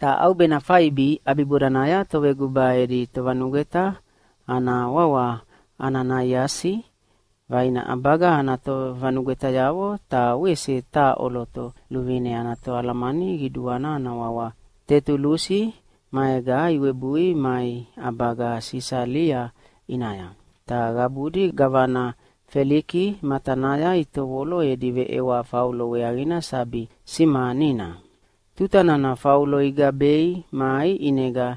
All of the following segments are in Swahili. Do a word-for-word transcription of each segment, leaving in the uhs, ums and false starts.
Ta au bena faibi abiburanaya towe gubae di tovanugeta ana wawa Ananiasi vaina abaga ana tovanugeta yawo ta wese ta oloto luvine ana to alamani giduana ana wawa Tetulusi maega iwebui mai abaga Sisalia inaya. Ta gabudi gavana Feliki matanaya itowolo edive ewa Paulo weagina sabi simanina. Tutanana Paulo igabei mai inega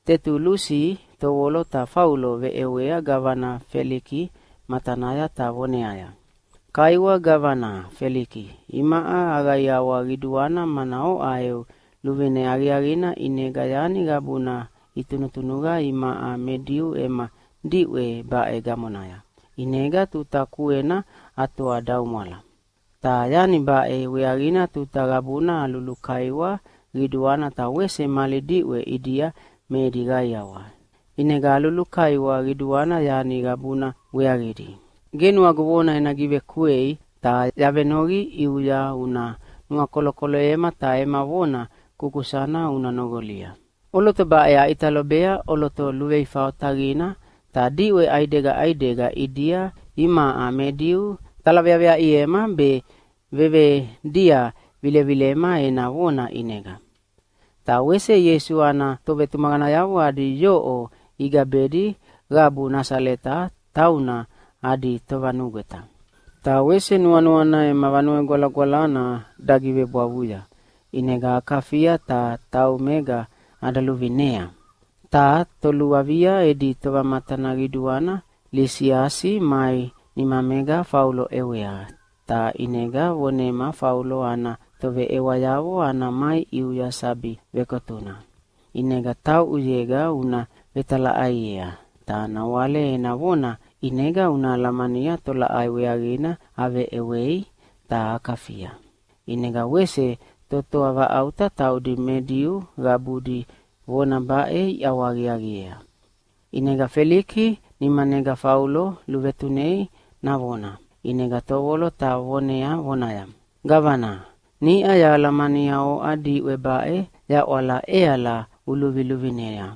Tetulusi towolo ta Paulo ve ewea gavana Feliki matanaya ta voneaya. Kaiwa gavana Feliki imaa agayawa giduana manao aeu luvine agiagina inega yani gabuna itunutunuga imaa mediu ema diwe bae gamonaya. Inega tutakuena atau adaumala. Ta yani bae weagina tutagabuna alulukaiwa giduana ta wese mali diwe idia medigayawa. Inega alulukaiwa giduana yani gabuna weagidi. Genu agwona enagive kuei ta yavenogi iuya una nua kolokolo ema ta ema wona kukusana una nogolia. Oloto bae italobea oloto luweifao tagina ta diwe aidega aidega idia ima amediu talaveavea iema be veve dia vile vilema ena wona inega. Ta wese Yesu ana tobe tumagana yawo adi yoo igabedi gabu nasaleta tauna adi tovanugeta. Ta wese nuanuana ema vanue gola golana dagive buavuya. Inega akafia ta tau mega adaluvinea. Ta toluavia edi tova matanagiduana Lisiasi mai nima mega Paulo ewea. Ta inega vonema Paulo ana tove ewa yawo ana mai iuya sabi vekotuna. Inega tau uyega una vetala aia. Ta nawale ena wona inega una lamania tola aiweagina ave ewei ta akafia. Inega wese toto ava auta tau di mediu gabudi wona bae awagiagia. Inega Feliki nima nega Paulo luvetunei na wona. Inega towolo ta wonea wonaya. Gavana, ni aya lamania o adi webae ya wala eala uluviluvinea.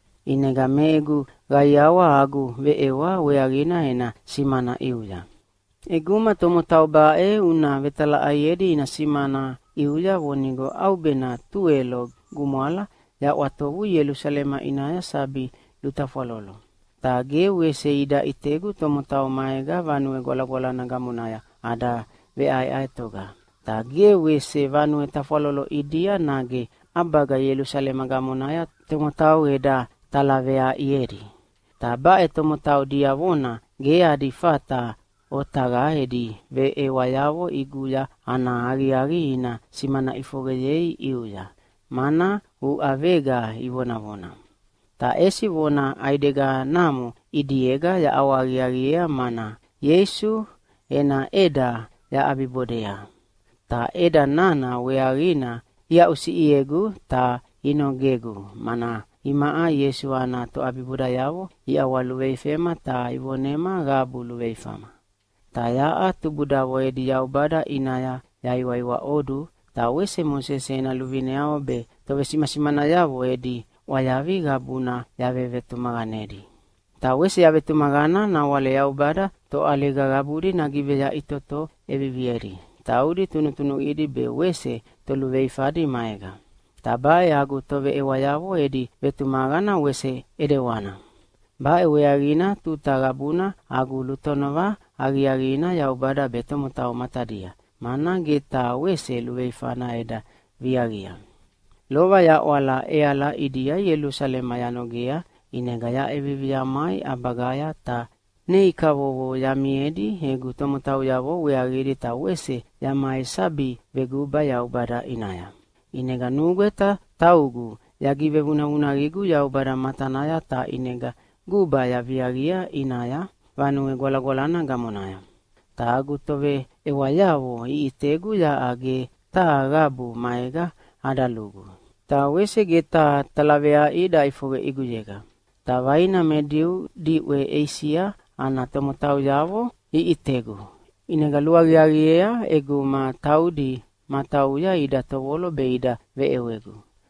Inega megu gayawa agu veewa weagina ena simana iuya. Eguma tomo tau bae una vetala ayedi ina simana iuya wonigo au bena tuelo gumuala ya watovu Yerusalema inaya sabi lutafalolo. Tage wese ida itegu tomo tau maega vanue gola gola nagamunaya ada veai aetoga. Tage wese vanue tafalolo idia nage abaga Yerusalema gamunaya tomo tau eda talavea ieri. Tabae tomo tau dia wona gea di fata otaga edi ve ewayawo iguya ana agi-agi ina simana ifogeyei iuya. Mana u avega iwona wona. Ta esi wona aidega namu idiega ya awagi-agia mana Yesu ena eda ya abibodea. Ta eda nana weagina ya usi iegu ta inogegu mana imaa Yesu ana to abibodayawo ya waluweifema ta iwonema gabu luweifama. Ta yaa tubudawo edi ya ubada inaya ya iwaiwa odu ta wese Moses ena luvineawo be to wesimasimana yawo edi wayavi gabuna ya vevetumaganedi. Ta wese ya vetumagana na wale ya ubada to alega gabudi nagive ya itoto evivieri. Ta udi tunutunu idi be wese to luweifadi maega. Ta bae agu tove ewayawo edi vetumagana wese edewana. Bae weagina tuta gabuna agu lutonova agi-agina ya ubada beto mutau matadia. Mana geta wese luweifana eda viagia. Lova ya wala eala idia Yerusalema yanogea inega ya evivia mai abagaya ta neikawowo ya miedi hegu tomutau yawo weagiri ta wese ya mai sabi veguba ya ubada inaya. Inega nugeta taugu ya give vuna gigu ya ubada matanaya ta inega guba ya viagia inaya vanue gola golana gamonaya. Ta agu tove ewayawo iitegu ya age ta agabu maega adalugu. Ta wese geta talavea ida ifoge iguyega. Ta vaina mediu diwe Asia ana tomotau yawo iitegu. Inega luagiagia egu ma taudi matauya ida towolo beida veewegu.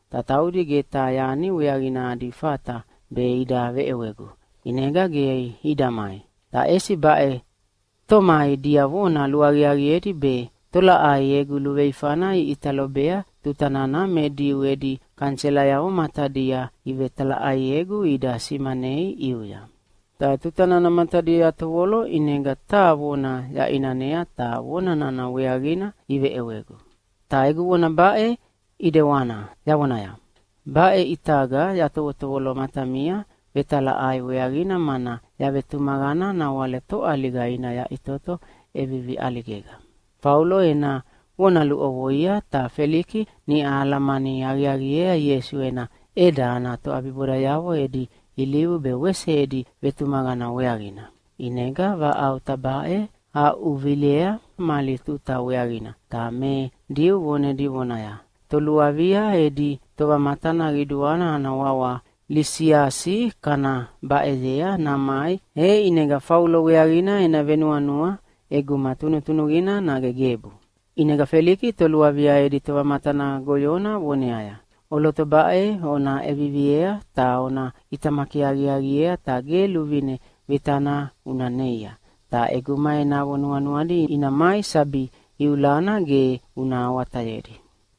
Tataudi geta yani weagina difata be ida veewegu. Inega ge idamai. Ta esi bae tomai diavona luariarieti be tola aiegu luveifana italobea tutanana medi wedi kancela yao matadia ivetala aiegu ida simanei iuya. Ta tutanana matadia towolo inega ta wona ya inanea ta wona nana weagina ive ewegu. Ta egu wona bae idewana ya wona ya. Bae itaga ya towolo matamia vetala ai weagina mana ya vetumagana na wale to aligaina ya itoto evivi aligega. Paulo ena wona lu owoia ta Feliki ni alamani agiagiea Yesu ena eda ana to abibura yawo edi iliu be wese edi vetumagana weagina. Inega va au tabae a uvilea mali tuta weagina. Ta me diu wone di wonaya. Toluavia edi toba matana giduana ana wawa lisiasi kana baedea namai e inega Paulo weagina ena venuanua egu matunu tunugina na gegebu. Inega Feliki toluavia edi toba matana goyona woneaya. Oloto bae ona eviviea ta ona itamakiagiagiea ta geluvine vitana unaneia. Ta egu mai na wonuanuadi ina mai sabi iulana ge una watayedi.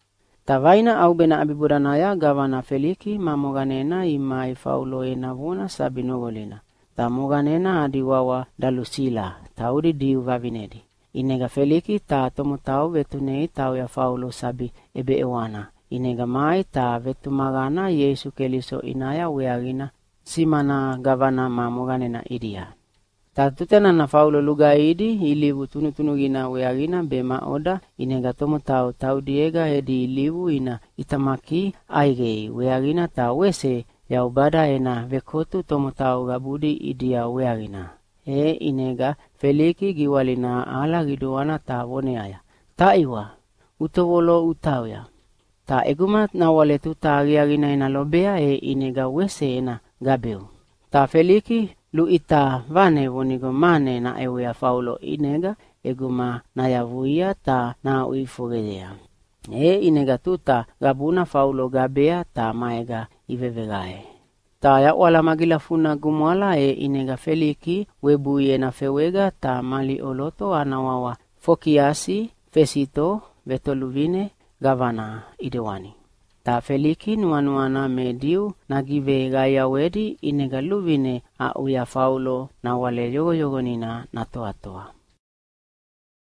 Ta vaina au bena abiburanaya gavana Feliki mamoganena imai Paulo ena wona sabi nogolina. Ta moganena adiwawa dalusila taudi diu vavinedi. Inega Feliki ta tomotau vetunei tau ya Paulo sabi ebe ewana. Inega mai ta vetumagana Yesu Keliso inaya weagina simana gavana mamoganena idia. Ta tutena na Paulo lugaidi ilivu tunutunugina weagina bema oda inega tomotau tau diega edi ilivu ina itamaki aigei weagina ta wese ya ubada ena vekotu tomotau gabudi idia weagina. E inega Feliki giwalina ala giduana ta woneaya. Ta iwa utowolo utauya. Ta egumat na wale tuta agiagina ina lobea e inega wese ena gabeu. Ta Feliki lu ita vane wonigo mane na ewea Paulo inega eguma na yavuia ta na uifugedea. E inega tuta gabuna Paulo gabea ta maega ivevegae. Ta ya wala magila funa gumuala e inega Feliki webuye na fewega ta mali oloto anawawa Fokiasi Fesito vetoluvine gavana idewani. Ta Feliki nuanuana mediu na give gaya wedi inega luvine a uya Paulo na wale yogo yogonina na toa toa.